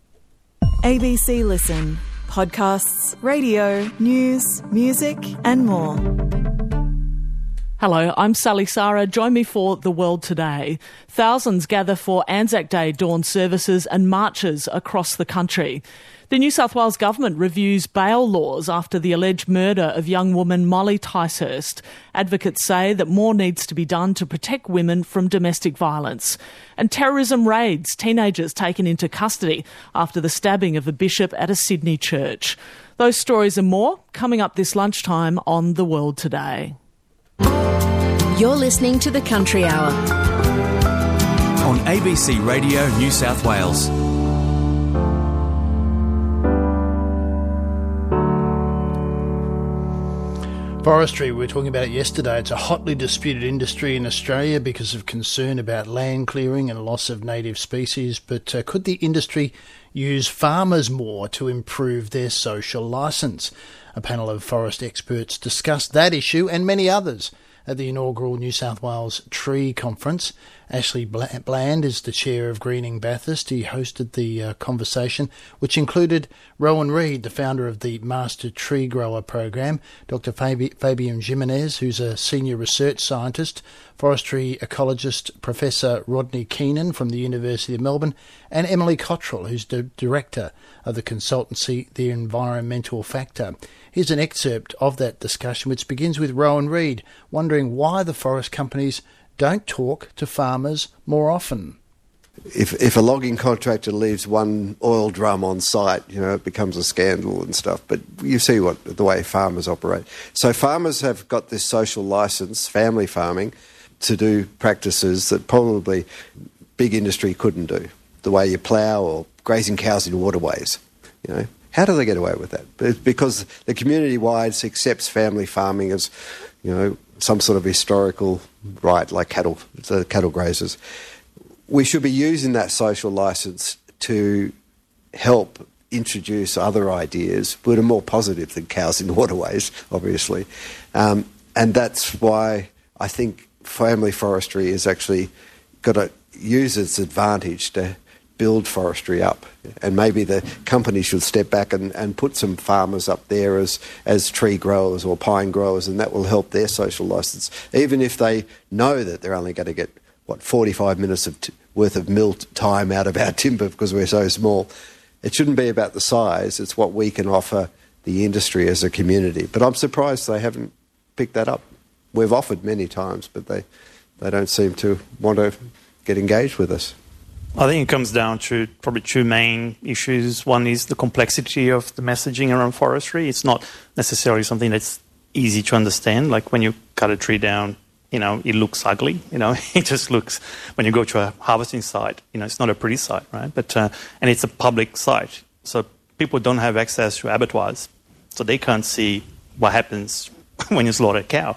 A B C Listen. Podcasts, radio, news, music and more. Hello, I'm Sally Sarah. Join me for The World Today. Thousands gather for Anzac Day dawn services and marches across the country. The New South Wales Government reviews bail laws after the alleged murder of young woman Molly Ticehurst. Advocates say that more needs to be done to protect women from domestic violence. And terrorism raids, teenagers taken into custody after the stabbing of a bishop at a Sydney church. Those stories and more coming up this lunchtime on The World Today. You're listening to The Country Hour on A B C Radio New South Wales. Forestry, we were talking about it yesterday. It's a hotly disputed industry in Australia because of concern about land clearing and loss of native species. But uh, could the industry use farmers more to improve their social licence? A panel of forest experts discussed that issue and many others at the inaugural New South Wales Tree Conference. Ashley Bland is the chair of Greening Bathurst. He hosted the uh, conversation, which included Rowan Reid, the founder of the Master Tree Grower Program, Doctor Fabi- Fabian Jimenez, who's a senior research scientist, forestry ecologist Professor Rodney Keenan from the University of Melbourne, and Emily Cottrell, who's the director of the consultancy The Environmental Factor. Here's an excerpt of that discussion, which begins with Rowan Reid wondering why the forest companies don't talk to farmers more often. If if a logging contractor leaves one oil drum on site, you know, it becomes a scandal and stuff. But you see what the way farmers operate. So farmers have got this social license, family farming, to do practices that probably big industry couldn't do. The way you plough or grazing cows in waterways, you know. How do they get away with that? It's because the community-wide accepts family farming as, you know, some sort of historical right, like cattle, the cattle grazers. We should be using that social licence to help introduce other ideas that are more positive than cows in waterways, obviously. Um, and that's why I think family forestry has actually got to use its advantage to build forestry up. And maybe the company should step back and, and put some farmers up there as, as tree growers or pine growers, and that will help their social licence. Even if they know that they're only going to get, what, forty-five minutes of t- worth of mill time out of our timber because we're so small. It shouldn't be about the size, it's what we can offer the industry as a community. But I'm surprised they haven't picked that up. We've offered many times, but they, they don't seem to want to get engaged with us. I think it comes down to probably two main issues. One is the complexity of the messaging around forestry. It's not necessarily something that's easy to understand. Like when you cut a tree down, you know, it looks ugly. You know, it just looks, when you go to a harvesting site, you know, it's not a pretty site, right? But uh, and it's a public site, so people don't have access to abattoirs, so they can't see what happens when you slaughter a cow.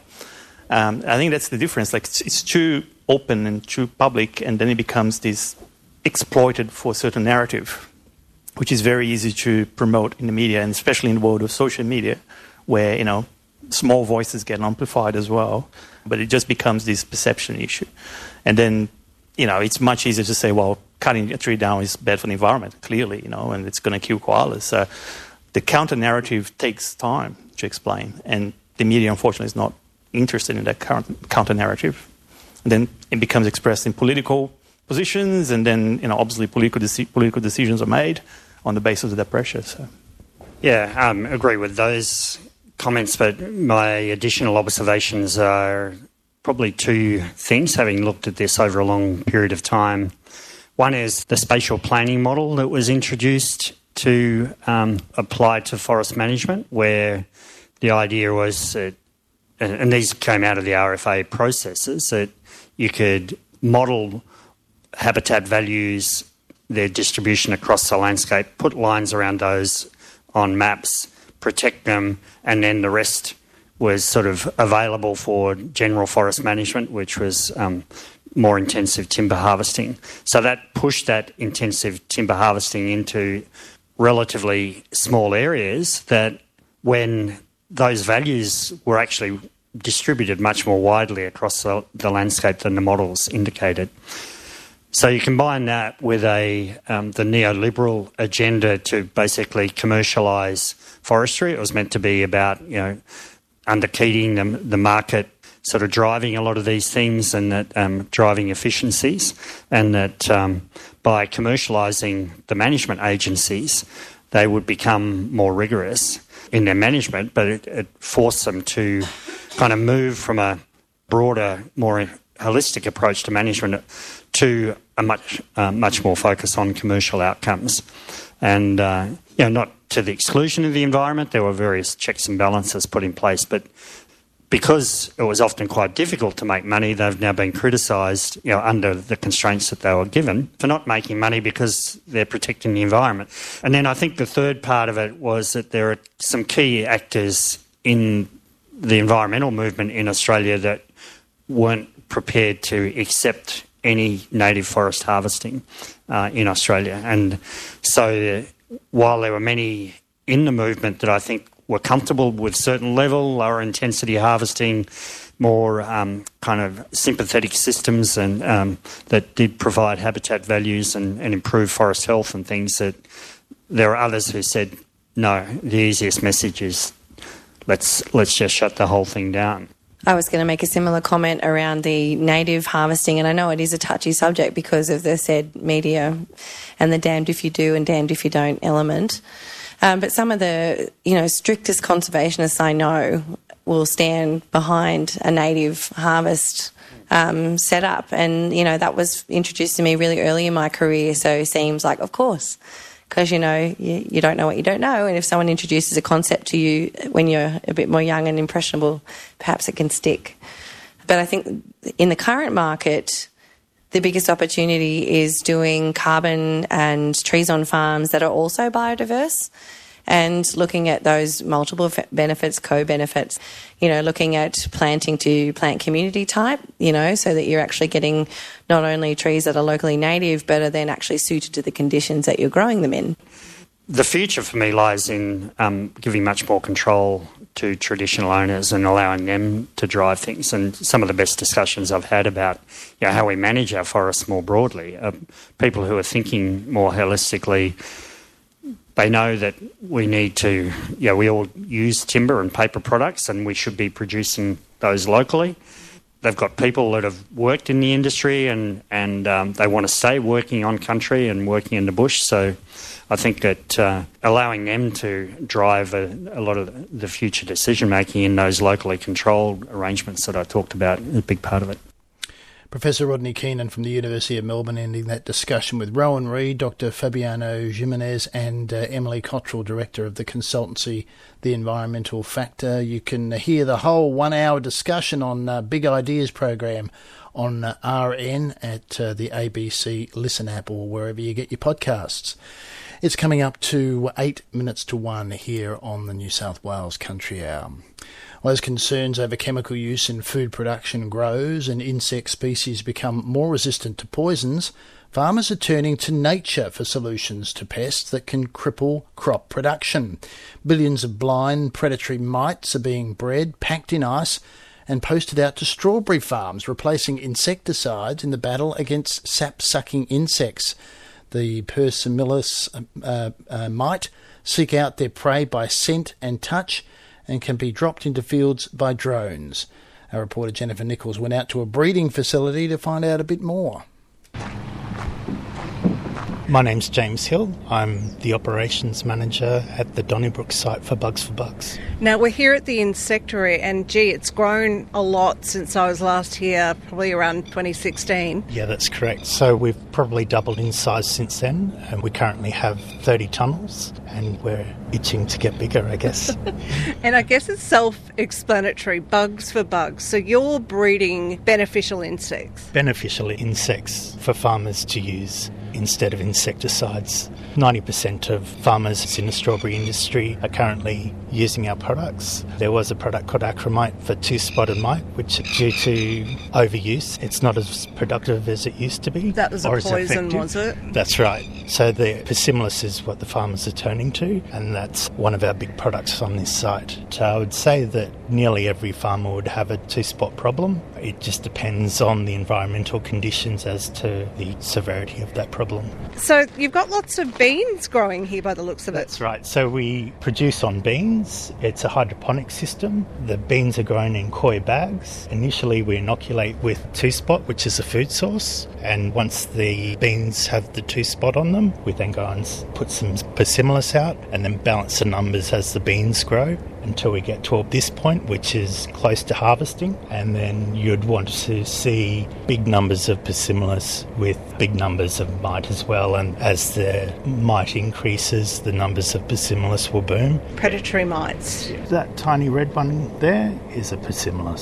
Um, I think that's the difference. Like it's, it's too open and too public, and then it becomes this exploited for a certain narrative, which is very easy to promote in the media, and especially in the world of social media, where, you know, small voices get amplified as well, but it just becomes this perception issue. And then, you know, it's much easier to say, well, cutting a tree down is bad for the environment, clearly, you know, and it's going to kill koalas. So the counter-narrative takes time to explain, and the media, unfortunately, is not interested in that current counter-narrative. And then it becomes expressed in political positions, and then, you know, obviously political deci- political decisions are made on the basis of that pressure. So, yeah, um, agree with those comments, but my additional observations are probably two things, having looked at this over a long period of time. One is the spatial planning model that was introduced to um, apply to forest management, where the idea was that, and these came out of the R F A processes, that you could model habitat values, their distribution across the landscape, put lines around those on maps, protect them, and then the rest was sort of available for general forest management, which was um, more intensive timber harvesting. So that pushed that intensive timber harvesting into relatively small areas that, when those values were actually distributed much more widely across the, the landscape than the models indicated. So you combine that with a um, the neoliberal agenda to basically commercialise forestry. It was meant to be about, you know, under Keating, the, the market sort of driving a lot of these things, and that um, driving efficiencies, and that um, by commercialising the management agencies, they would become more rigorous in their management, but it, it forced them to kind of move from a broader, more holistic approach to management to a much uh, much more focus on commercial outcomes. And, uh, you know, not to the exclusion of the environment, there were various checks and balances put in place, but because it was often quite difficult to make money, they've now been criticised, you know, under the constraints that they were given, for not making money because they're protecting the environment. And then I think the third part of it was that there are some key actors in the environmental movement in Australia that weren't prepared to accept any native forest harvesting uh, in Australia. And so uh, while there were many in the movement that I think were comfortable with certain level, lower intensity harvesting, more um, kind of sympathetic systems, and um, that did provide habitat values and, and improve forest health and things. That there are others who said, no, the easiest message is let's let's just shut the whole thing down. I was going to make a similar comment around the native harvesting, and I know it is a touchy subject because of the said media and the damned if you do and damned if you don't element. Um, but some of the, you know, strictest conservationists I know will stand behind a native harvest um, setup. And, you know, that was introduced to me really early in my career, so it seems like, of course, because, you know, you, you don't know what you don't know. And if someone introduces a concept to you when you're a bit more young and impressionable, perhaps it can stick. But I think in the current market, the biggest opportunity is doing carbon and trees on farms that are also biodiverse, and looking at those multiple benefits, co-benefits, you know, looking at planting to plant community type, you know, so that you're actually getting not only trees that are locally native, but are then actually suited to the conditions that you're growing them in. The future for me lies in um, giving much more control to traditional owners and allowing them to drive things. And some of the best discussions I've had about, you know, how we manage our forests more broadly are people who are thinking more holistically. They know that we need to, you know, we all use timber and paper products, and we should be producing those locally. They've got people that have worked in the industry, and, and um, they want to stay working on country and working in the bush. So I think that uh, allowing them to drive a, a lot of the future decision-making in those locally controlled arrangements that I talked about is a big part of it. Professor Rodney Keenan from the University of Melbourne ending that discussion with Rowan Reid, Doctor Fabiano Jimenez and uh, Emily Cottrell, Director of the consultancy The Environmental Factor. You can hear the whole one-hour discussion on uh, Big Ideas program on uh, R N at uh, the A B C Listen app or wherever you get your podcasts. It's coming up to eight minutes to one here on the New South Wales Country Hour. Well, as concerns over chemical use in food production grows and insect species become more resistant to poisons, farmers are turning to nature for solutions to pests that can cripple crop production. Billions of blind predatory mites are being bred, packed in ice and posted out to strawberry farms, replacing insecticides in the battle against sap-sucking insects. The Persimilis uh, uh, mite seek out their prey by scent and touch, and can be dropped into fields by drones. Our reporter Jennifer Nichols went out to a breeding facility to find out a bit more. My name's James Hill. I'm the operations manager at the Donnybrook site for Bugs for Bugs. Now, we're here at the insectary, and gee, it's grown a lot since I was last here, probably around twenty sixteen. Yeah, that's correct. So we've probably doubled in size since then, and we currently have thirty tunnels, and we're itching to get bigger, I guess. And I guess it's self-explanatory, Bugs for Bugs. So you're breeding beneficial insects. Beneficial insects for farmers to use instead of insecticides. ninety percent of farmers in the strawberry industry are currently using our products. There was a product called Acromite for two-spotted mite, which due to overuse, it's not as productive as it used to be. That was a poison, was it? That's right. So the Persimilis is what the farmers are turning to, and that's one of our big products on this site. So I would say that nearly every farmer would have a two-spot problem. It just depends on the environmental conditions as to the severity of that problem. So you've got lots of beans growing here by the looks of it. That's right. So we produce on beans. It's a hydroponic system. The beans are grown in koi bags. Initially we inoculate with two-spot, which is a food source, and once the beans have the two-spot on them, we then go and put some Persimilis out and then balance the numbers as the beans grow until we get to this point, which is close to harvesting, and then you'd want to see big numbers of Persimilis with big numbers of mite as well, and as the mite increases, the numbers of Persimilis will boom. Predatory mites. That tiny red one there is a Persimilis.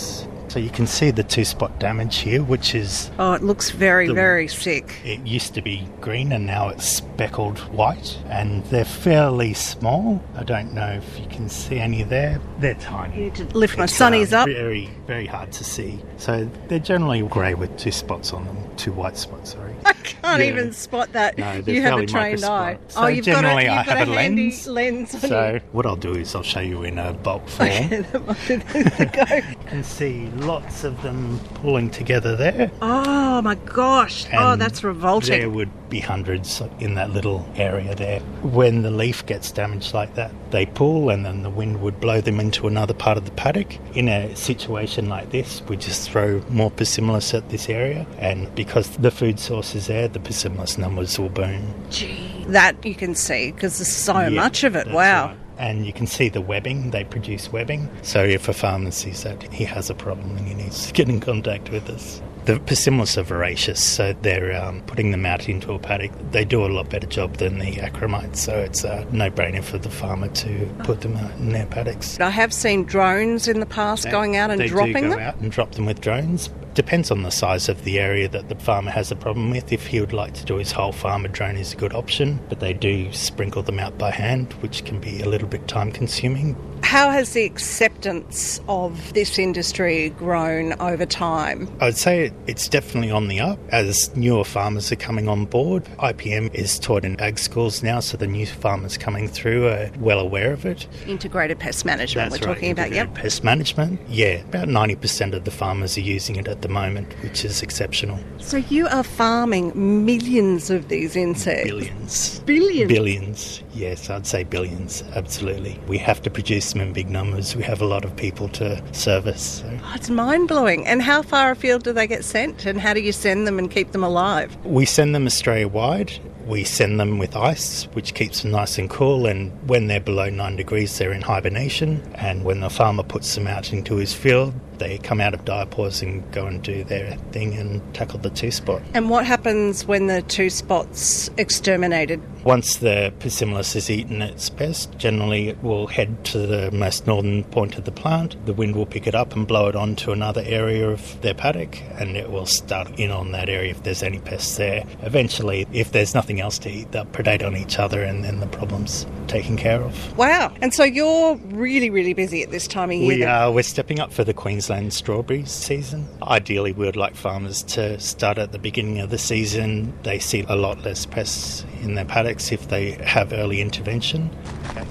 So you can see the two-spot damage here, which is... Oh, it looks very, the, very sick. It used to be green and now it's speckled white, and they're fairly small. I don't know if you can see any there. They're tiny. You need to lift my It's, sunnies um, up. Very, very hard to see. So they're generally grey with two spots on them, two white spots, sorry. I can't Yeah. even spot that. No, they're you have a fairly trained eye. microscopic. So oh, you've got a, generally you've I got have a a handy lens. lens on So you. what I'll do is I'll show you in a bulk form. Okay, that might be the to go. You can see lots of them pulling together there. Oh my gosh. oh, And that's revolting. There would be hundreds in that little area there. When the leaf gets damaged like that, they pull and then the wind would blow them into another part of the paddock. In a situation like this, we just throw more Persimmilus at this area, and because the food source is there, the Persimmilus numbers will boom. Gee, that you can see because there's so Yeah, much of it. that's Wow. right. And you can see the webbing, they produce webbing. So if a farmer sees that, he has a problem and he needs to get in contact with us. The Persimmilus are voracious, so they're um, putting them out into a paddock. They do a lot better job than the acromites, so it's a no-brainer for the farmer to put them out in their paddocks. I have seen drones in the past going out and they dropping do go them. out and drop them with drones. Depends on the size of the area that the farmer has a problem with. If he would like to do his whole farm, a drone is a good option, but they do sprinkle them out by hand, which can be a little bit time-consuming. How has the acceptance of this industry grown over time? I'd say it, it's definitely on the up as newer farmers are coming on board. I P M is taught in ag schools now, so the new farmers coming through are well aware of it. Integrated pest management That's we're right, talking about, yep. integrated pest management. Yeah, about ninety percent of the farmers are using it at the moment, which is exceptional. So you are farming millions of these insects? Billions. Billions? Billions, yes, I'd say billions, absolutely. We have to produce them in big numbers. We have a lot of people to service. So. Oh, it's mind-blowing. And how far afield do they get sent? And how do you send them and keep them alive? We send them Australia-wide. We send them with ice, which keeps them nice and cool, and when they're below nine degrees, they're in hibernation, and when the farmer puts them out into his field, they come out of diapause and go and do their thing and tackle the two-spot. And what happens when the two spots exterminated? Once the Persimmilus has eaten its pest, generally it will head to the most northern point of the plant. The wind will pick it up and blow it onto another area of their paddock, and it will start in on that area if there's any pests there. Eventually, if there's nothing else to eat, they'll predate on each other, and then the problem's taken care of. Wow. And so you're really, really busy at this time of year? We then? are. We're stepping up for the Queensland strawberry season. Ideally, we would like farmers to start at the beginning of the season. They see a lot less pests in their paddocks if they have early intervention. Okay.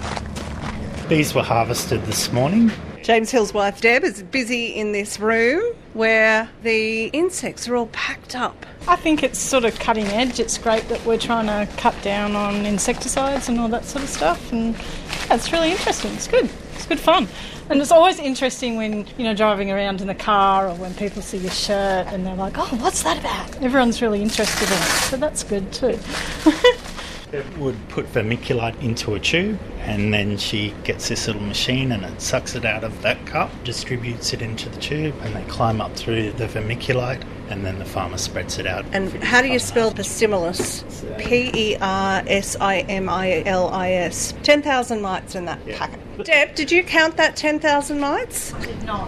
These were harvested this morning. James Hill's wife, Deb, is busy in this room where the insects are all packed up. I think it's sort of cutting edge. It's great that we're trying to cut down on insecticides and all that sort of stuff, and yeah, it's really interesting. It's good. It's good fun. And it's always interesting when, you know, driving around in the car or when people see your shirt and they're like, oh, what's that about? Everyone's really interested in it, so that's good too. Deb would put vermiculite into a tube, and then she gets this little machine and it sucks it out of that cup, distributes it into the tube, and they climb up through the vermiculite, and then the farmer spreads it out. And how do you spell Persimmilus? P E R S I M I L I S. ten thousand mites in that Yeah. packet. Deb, did you count that ten thousand mites? I did not.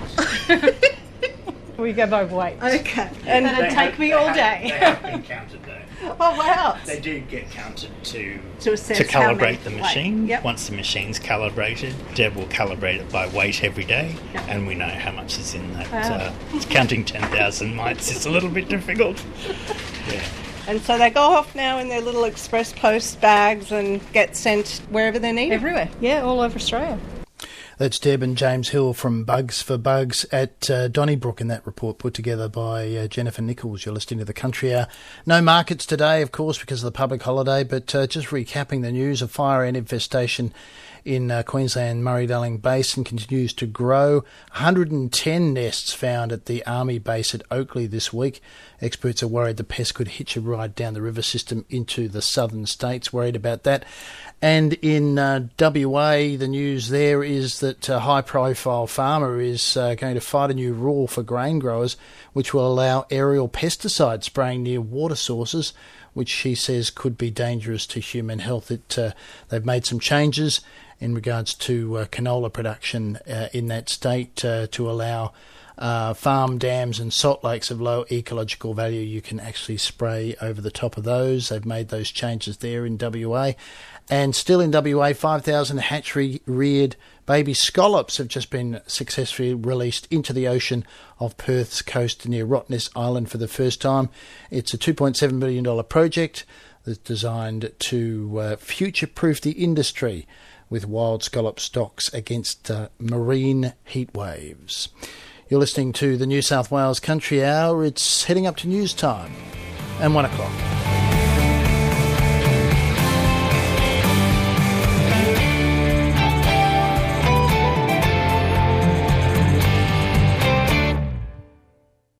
We go by weight. Okay. And They it'd take have- me they all have- day. They have been counted though. Oh, wow. They do get counted to To assess to how many calibrate the weight. machine. Yep. Once the machine's calibrated, Deb will calibrate it by weight every day, Yep. and we know how much is in that. Wow. Uh, counting ten thousand mites is a little bit difficult. Yeah. And so they go off now in their little express post bags and get sent wherever they're needed? Everywhere. Yeah, all over Australia. That's Deb and James Hill from Bugs for Bugs at uh, Donnybrook in that report put together by uh, Jennifer Nichols. You're listening to The Country Hour. No markets today, of course, because of the public holiday, but uh, just recapping the news, a fire ant infestation in uh, Queensland Murray-Darling Basin continues to grow. one hundred ten nests found at the Army base at Oakley this week. Experts are worried the pest could hitch a ride down the river system into the southern states, worried about that. And in uh, W A, the news there is that a high-profile farmer is uh, going to fight a new rule for grain growers, which will allow aerial pesticide spraying near water sources, which she says could be dangerous to human health. It, uh, they've made some changes in regards to uh, canola production uh, in that state uh, to allow uh, farm dams and salt lakes of low ecological value, you can actually spray over the top of those. They've made those changes there in W A. And still in W A, five thousand hatchery-reared baby scallops have just been successfully released into the ocean of Perth's coast near Rottnest Island for the first time. It's a two point seven billion dollars project that's designed to uh, future-proof the industry with wild scallop stocks against uh, marine heat waves. You're listening to the New South Wales Country Hour. It's heading up to news time and one o'clock.